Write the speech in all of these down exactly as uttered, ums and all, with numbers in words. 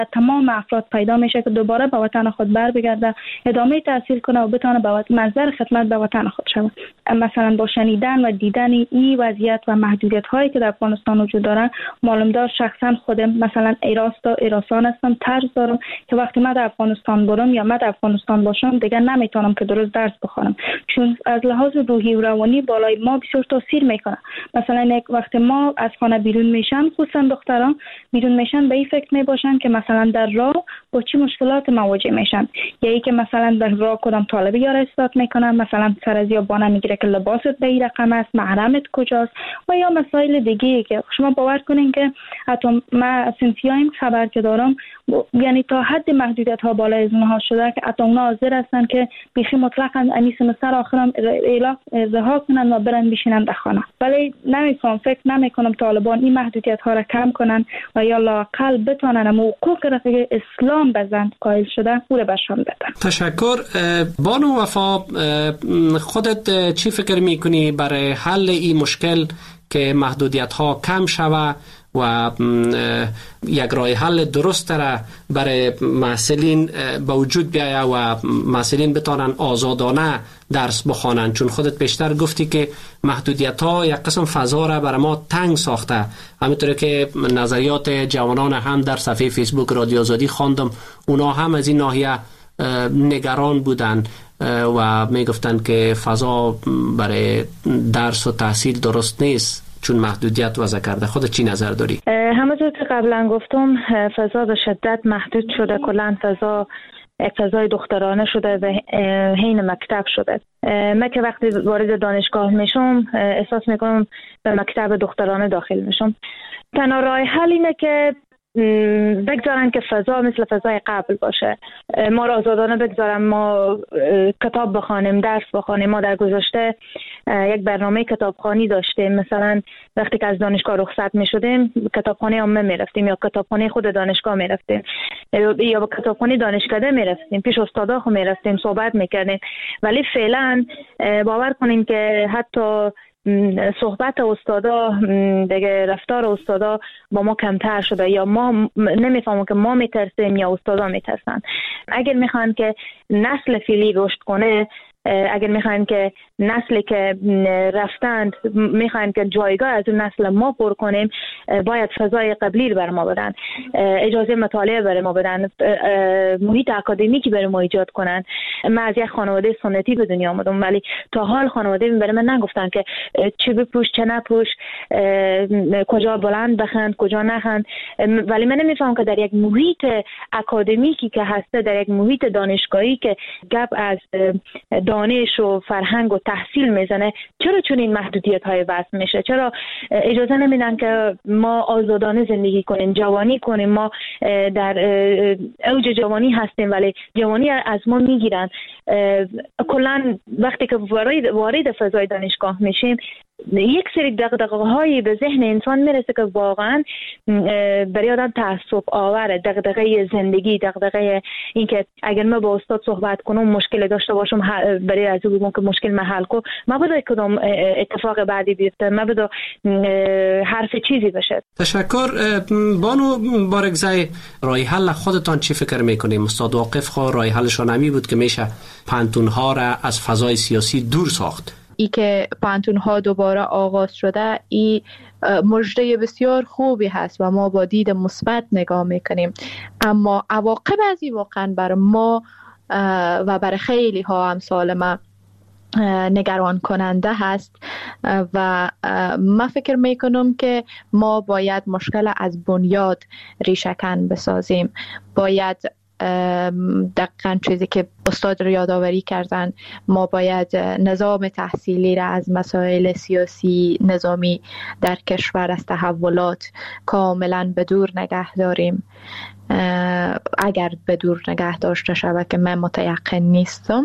تمام افراد پیدا میشه که دوباره به وطن خود بر بگرده، ادامه تحصیل کنه و بتونه به وطن منظر خدمت به وطن خود شود. مثلا با شنیدن و دیدن این وضعیت و محدودیت هایی که در افغانستان وجود داره، معلومدار شخصا خودم مثلا ایراستا ایراسان هستم، ترس دارم که وقتی من در افغانستان برم یا من در افغانستان باشم دیگه نمیتونم که درست درس بخونم، چون از لحاظ روحی و روانی بالای ما بسیار تاثیر میکنه. مثلا یک وقتی ما از خانه بیرون میشن، خصوصا دختران بیرون میشن، به این فکر میباشن که مثلا در راه با چه مشکلات مواجه میشن، یا ای که مثلا در راه کدام طالبی یار استاد میکنن، مثلا سر از یا بانه میگیره که لباست به این رقم است، محرمت کجاست، و یا مسائل دیگه که شما باور کنین که حتی ما سنفیایم خبر که دارم، یعنی تا حد محدودیت ها بالای از اونها شده که حتی اونا حاضر هستن که بیخی مطلقاً این سمستر آخرم رها کنن و برن بشینن در خانه. ولی نمیفهم، فکر نمیکنم طالبان این محدودیت ها را کم کنن و یا لااقل بتونن حقوق رفیق اسلام به زن قائل شده او را بشان بدن. تشکر. بانو وفا، خودت چی فکر میکنی برای حل این مشکل که محدودیت ها کم شوه و یک راه حل درست را برای محصلین به وجود بیاید و محصلین بتانن آزادانه درس بخوانند؟ چون خودت بیشتر گفتی که محدودیت ها یک قسم فضا را برای ما تنگ ساخته، همینطوره که نظریات جوانان هم در صفحه فیسبوک رادیو آزادی خواندم، اونا هم از این ناحیه نگران بودن و می گفتن که فضا برای درس و تحصیل درست نیست چون محدودیت وضع کرده. خودت چی نظر داری؟ همونطور که قبلا گفتم، فضا به شدت محدود شده، کلاً فضا یک فضای دخترانه شده و حین مکتب شده. من که وقتی وارد دانشگاه میشم احساس میکنم به مکتب دخترانه داخل میشم. تنها راه حل اینه که بگذارن که فضا مثل فضای قبل باشه، ما را آزادانه بگذارن ما کتاب بخوانیم، درس بخوانیم. ما در گذشته یک برنامه کتابخوانی داشتیم، مثلا وقتی که از دانشگاه رخصت می شدیم کتابخانه عامه می رفتیم یا کتابخانه خود دانشگاه می رفتیم یا به کتابخانه دانشکده می رفتیم، پیش استادا خو می رفتیم، صحبت می کردیم. ولی فعلا باور کنین که حتی صحبت استادا دیگه، رفتار استادا با ما کمتر شده، یا ما نمیفهمم که ما میترسیم یا استادا میترسن. اگر میخوان که نسل فعلی رشد کنه، اگر میخوان که نسلی که رفتند میخوان که جایگاه از اون نسل ما پر کنیم، باید فضای قبلی رو بر ما بدن، اجازه مطالعه بر ما بدن، محیط اکادمیکی بر ما ایجاد کنن. من از یک خانواده سنتی به دنیا آمدم، ولی تا حال خانواده برای من نگفتن که چه بپوش چه نپوش، کجا بلند بخند کجا نخند. ولی من نمیفهمم که در یک محیط اکادمیکی که هسته، در یک محیط دانشگاهی که گپ از دانش و فرهنگ و تحصیل میزنه، چرا چون این محدودیت های وضع میشه؟ چرا اجازه نمیدن که ما آزادانه زندگی کنیم، جوانی کنیم؟ ما در اوج جوانی هستیم ولی جوانی از ما میگیرن. کلا وقتی که وارد فضای دانشگاه میشیم، یک سری دغدغه‌های به ذهن انسان میرسه که واقعا برای آدم تعصب آوره. دغدغه زندگی، دغدغه این که اگر من با استاد صحبت کنم مشکل داشته باشم، برای از او بگم که مشکل من حل کنم، ما بده کدام اتفاق بعدی بیفته، ما بده حرف چیزی بشه. تشکر. بانو بارگزای، راه حل خودتان چی فکر میکنیم؟ استاد واقف خو راه حلشون همی بود که میشه پانتون‌ها را از فضای سیاسی دور ساخت. ای که پانتون‌ها دوباره آغاز شده، ای مژده بسیار خوبی هست و ما با دید مثبت نگاه میکنیم، اما عواقب از این واقعا بر ما و بر خیلی ها امثال ما نگران کننده هست و من فکر میکنم که ما باید مشکل از بنیاد ریشه‌کن بسازیم. باید دقیقاً چیزی که استاد رو یادآوری کردن، ما باید نظام تحصیلی را از مسائل سیاسی نظامی در کشور، از تحولات کاملاً به دور نگه داریم. اگر به دور نگه داشته شود که من متیقن نیستم،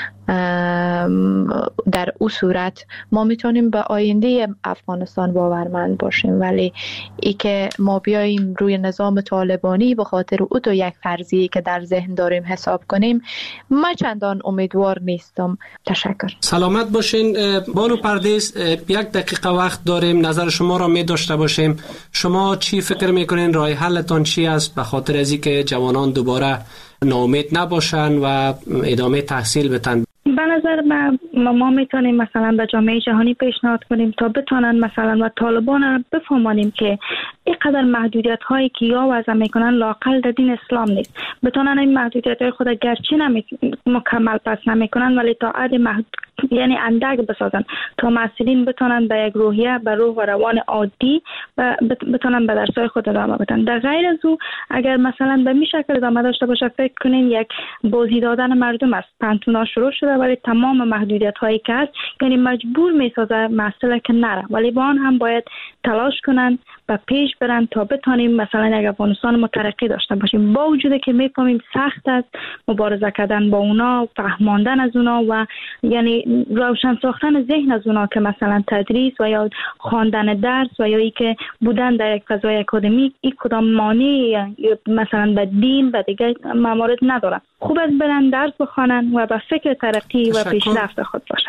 در او صورت ما میتونیم به آینده افغانستان باورمند باشیم. ولی ای که ما بیاییم روی نظام طالبانی به خاطر او تو یک فرضی که در ذهن داریم حساب کنیم، من چندان امیدوار نیستم. تشکر. سلامت باشین. بانو پردیس، یک دقیقه وقت داریم، نظر شما را می داشته باشیم. شما چی فکر میکنین؟ راه حلتان چی است به خاطر خاطر از اینکه جوانان دوباره ناامید نباشن و ادامه تحصیل بتن؟ به نظر من ما میتونیم مثلا به جامعه جهانی پیشنهاد کنیم تا بتونن مثلا و طالبان را بفهمانیم که اینقدر محدودیت هایی که یا وضع میکنن لاقل در دین اسلام نیست، بتونن این محدودیت های خود گرچه نمی... مکمل پس نمیکنن ولی تا حد محدود یعنی اندک بسازن تا مسئولین بتونن به یک روحیه به روح و روان عادی و بتونن به درسای خود ادامه بدن. در غیر از او اگر مثلا به می شکل ادامه داشته باشه فکر کنین یک بازی دادن مردم است. پانتونا شروع شده ولی تمام محدودیت هایی که هست یعنی مجبور می سازه مسئله که نره، ولی با آن هم باید تلاش کنن و پیش برن تا بتونیم مثلا یک افغانستان مترقی داشته باشیم. با وجود که میفهمیم سخت است مبارزه کردن با اونا، فهماندن از اونا و یعنی روشن ساختن ذهن از اونا که مثلا تدریس و یا خواندن درس و یا ای که بودن در یک فضای اکادمیک این کدام مانع مثلا به دین و دیگه موارد ندارن. خوب از برن درس بخوانن و به فکر ترقی و پیشرفت خود باشن.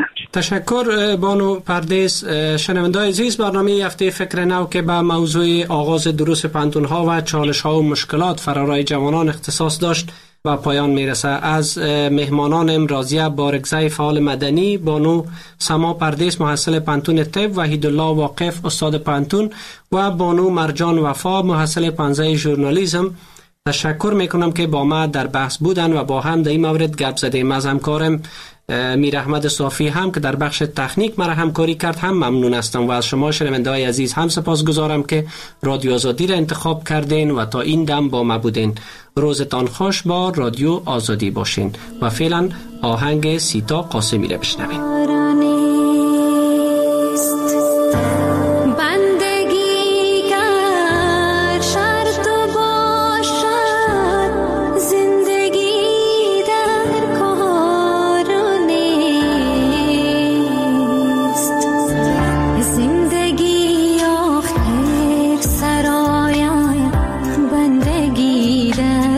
تشکر بانو پردیس. شنونده‌های عزیز، برنامه هفته فکر نو که به موضوع آغاز دروس پانتون‌ها و چالش‌ها و مشکلات فرارای جوانان اختصاص داشت و پایان میرسه. از مهمانان امروزی بارگزای فعال مدنی بانو سما پردیس محصل پانتون طب، وحید الله واقف استاد پانتون و بانو مرجان وفا محصل پانزه ژورنالیسم تشکر میکنم که با ما در بحث بودن و با هم در این مورد گپ زدیم. از همکارم میر احمد صافی هم که در بخش تکنیک مرا همکاری کرد هم ممنون هستم و از شما شنونده‌های عزیز هم سپاسگزارم که رادیو آزادی را انتخاب کردین و تا این دم با ما بودین. روزتان خوش با رادیو آزادی باشین و فعلا آهنگ سیتا قاسمی را بشنوین.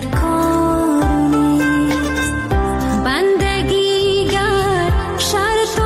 بندگی گر شرط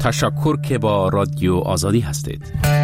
تشکر که با رادیو آزادی هستید.